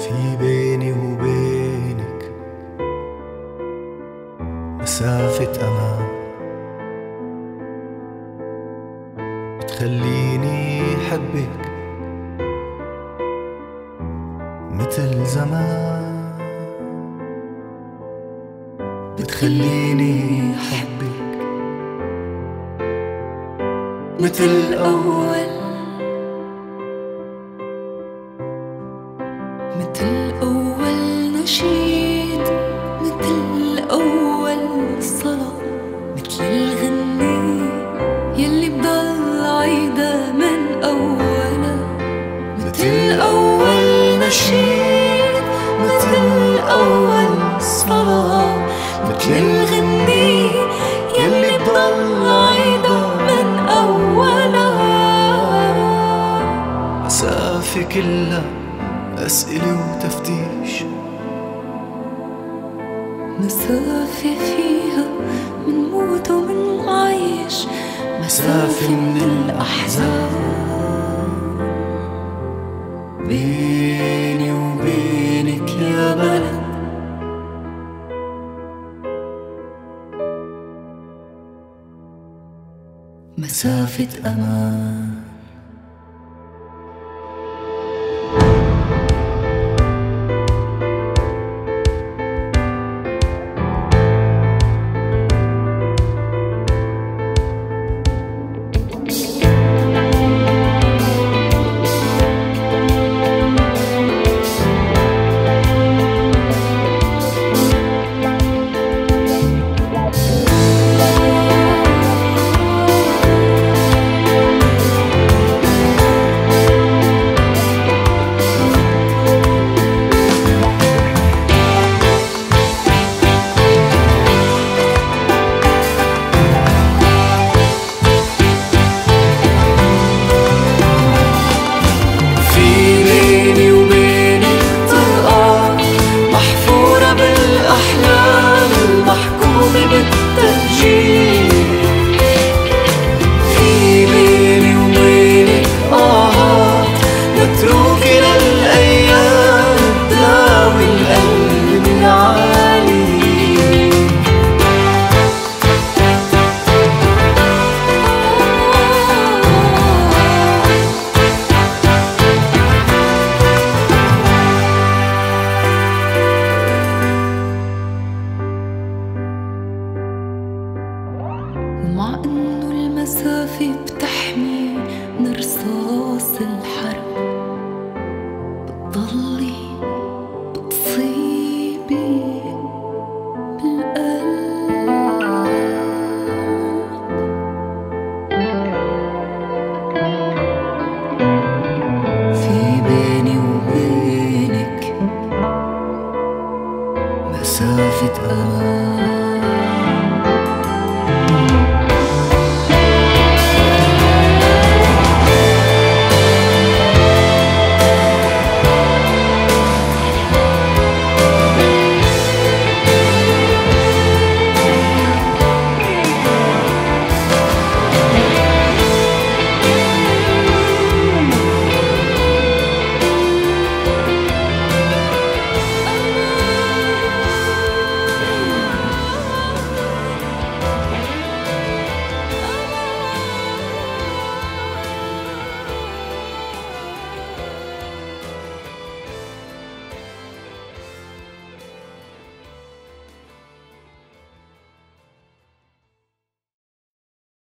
في بيني وبينك مسافة أمان بتخليني أحبك مثل زمان، بتخليني أحبك مثل أول، مثل أول نشيد، مثل أول صلاة، مثل الغني يلي بضل عيدا من أولا، مثل أول نشيد، مثل أول صلاة، مثل الغني يلي بضل عيدا من أولا. مسافة كلها أسئلة وتفتيش، مسافة فيها من موت ومن عايش، مسافة من الأحزان بيني وبينك يا بلد. مسافة أمان.